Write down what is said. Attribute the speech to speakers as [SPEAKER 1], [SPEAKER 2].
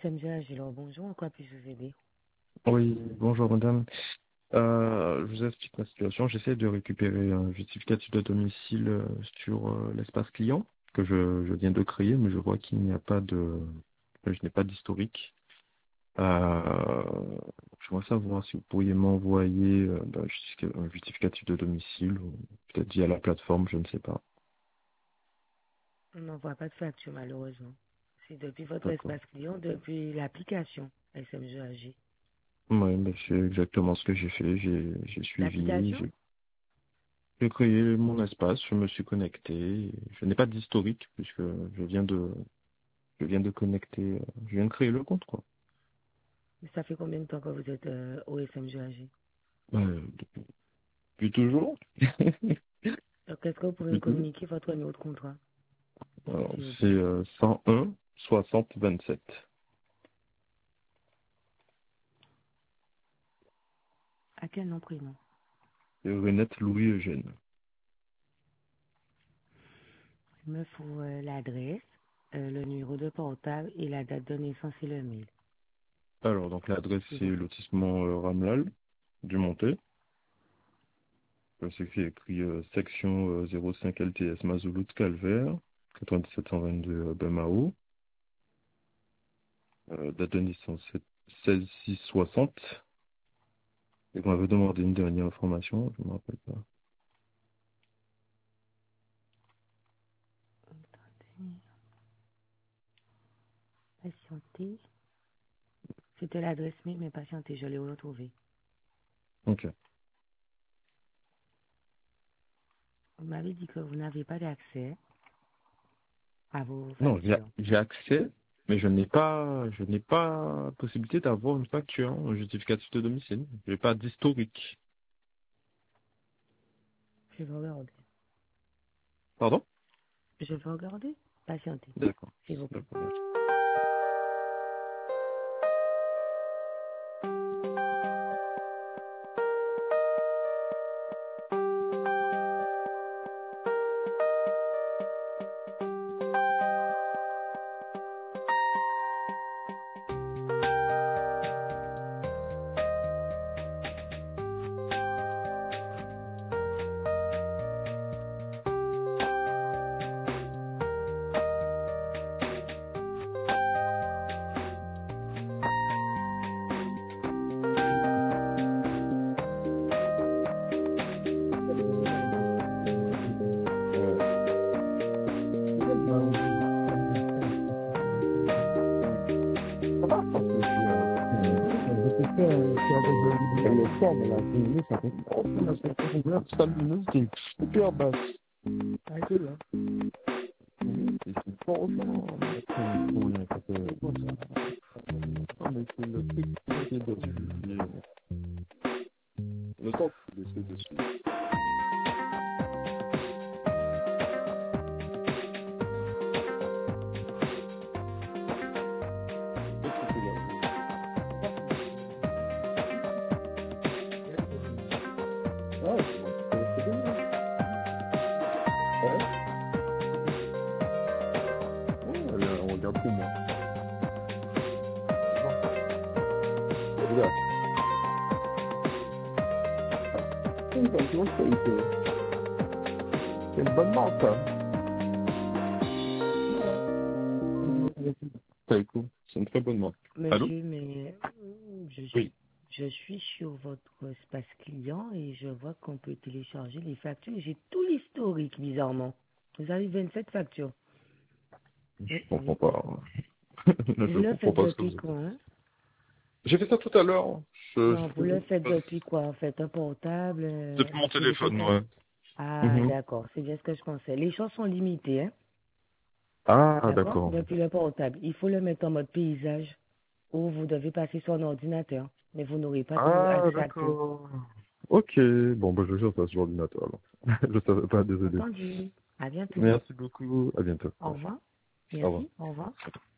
[SPEAKER 1] SMG, alors bonjour, en quoi puis-je vous aider?
[SPEAKER 2] Oui, bonjour madame. Je vous explique ma situation. J'essaie de récupérer un justificatif de domicile sur l'espace client que je viens de créer, mais je vois qu'il n'y a pas je n'ai pas d'historique. Je voudrais savoir si vous pourriez m'envoyer un justificatif de domicile, ou peut-être via la plateforme, je ne sais pas.
[SPEAKER 1] On n'envoie pas de facture, malheureusement. C'est depuis votre
[SPEAKER 2] D'accord.
[SPEAKER 1] espace client, depuis l'application SMG.
[SPEAKER 2] Oui, mais c'est exactement ce que j'ai fait. J'ai suivi,
[SPEAKER 1] L'application?
[SPEAKER 2] j'ai créé mon espace, je me suis connecté. Je n'ai pas d'historique puisque je viens de connecter, je viens de créer le compte, quoi.
[SPEAKER 1] Ça fait combien de temps que vous êtes au SMG?
[SPEAKER 2] Depuis toujours.
[SPEAKER 1] Donc, est-ce que vous pouvez me
[SPEAKER 2] Depuis toujours.
[SPEAKER 1] communiquer votre numéro de contrat,
[SPEAKER 2] Alors,
[SPEAKER 1] s'il vous
[SPEAKER 2] c'est
[SPEAKER 1] plaît?
[SPEAKER 2] 101 60 27.
[SPEAKER 1] À quel nom, prénom?
[SPEAKER 2] Et Renette Louis Eugène.
[SPEAKER 1] Il me faut l'adresse, le numéro de portable et la date de naissance et le mail,
[SPEAKER 2] Alors, donc l'adresse
[SPEAKER 1] s'il
[SPEAKER 2] c'est
[SPEAKER 1] vous plaît.
[SPEAKER 2] lotissement Ramlal, du Monté. C'est écrit section 05 LTS Mazoulout Calvaire, 9722 Bemao. Date de naissance 16 6 60. Et vous m'avez demandé une dernière information, je ne me rappelle pas.
[SPEAKER 1] Patientez. C'était l'adresse mail, mais patientez, je l'ai retrouvée.
[SPEAKER 2] Ok.
[SPEAKER 1] Vous m'avez dit que vous n'avez pas d'accès à vos
[SPEAKER 2] Non,
[SPEAKER 1] factures.
[SPEAKER 2] j'ai accès, mais je n'ai pas possibilité d'avoir une facture, un justificatif de domicile. Je n'ai pas d'historique.
[SPEAKER 1] Je vais regarder.
[SPEAKER 2] Pardon?
[SPEAKER 1] Je vais regarder. Patientez,
[SPEAKER 2] D'accord.
[SPEAKER 1] s'il vous plaît.
[SPEAKER 2] D'accord, merci. Ça va, parce que je peux faire avec le forme, là, c'est mieux, ça fait trop bien, parce que c'est bien, ça me c'est super basse. Arrêtez là. C'est fort, ça. Pour rien, ça fait... Non, mais c'est le truc qui est dessus. Le temps qui est dessus. Ah, c'est bien. Ouais, ouais, allez, on regarde pour moi. Bon, regarde. C'est une bonne chose, c'est une bonne marque, ça. C'est cool. C'est une très bonne marque. Allô?
[SPEAKER 1] Monsieur, mais
[SPEAKER 2] Oui.
[SPEAKER 1] je suis sur votre espace client et je vois qu'on peut télécharger les factures. J'ai tout l'historique, bizarrement. Vous avez 27 factures.
[SPEAKER 2] Je
[SPEAKER 1] Oui,
[SPEAKER 2] comprends
[SPEAKER 1] oui.
[SPEAKER 2] pas.
[SPEAKER 1] Vous
[SPEAKER 2] Je
[SPEAKER 1] le
[SPEAKER 2] comprends
[SPEAKER 1] faites
[SPEAKER 2] pas ce que
[SPEAKER 1] depuis
[SPEAKER 2] vous dites.
[SPEAKER 1] quoi, hein?
[SPEAKER 2] J'ai fait ça tout à l'heure.
[SPEAKER 1] Non,
[SPEAKER 2] Je
[SPEAKER 1] vous le faites
[SPEAKER 2] passe
[SPEAKER 1] depuis quoi? En fait, un portable,
[SPEAKER 2] depuis mon
[SPEAKER 1] un téléphone
[SPEAKER 2] téléphone,
[SPEAKER 1] portable.
[SPEAKER 2] ouais.
[SPEAKER 1] Ah,
[SPEAKER 2] Mhm.
[SPEAKER 1] d'accord, c'est bien ce que je pensais. Les choses sont limitées, hein?
[SPEAKER 2] Ah,
[SPEAKER 1] D'accord?
[SPEAKER 2] d'accord.
[SPEAKER 1] Depuis le portable. Il faut le mettre en mode paysage ou vous devez passer sur un ordinateur. Mais vous n'aurez pas tout
[SPEAKER 2] Ah,
[SPEAKER 1] accès à tout.
[SPEAKER 2] d'accord. Ok. Bon, bah, je vais faire ça sur l'ordinateur, alors. Je savais pas, désolé.
[SPEAKER 1] Entendu. À bientôt.
[SPEAKER 2] Merci beaucoup. À bientôt.
[SPEAKER 1] Au revoir.
[SPEAKER 2] Au revoir.
[SPEAKER 1] Merci. Au revoir.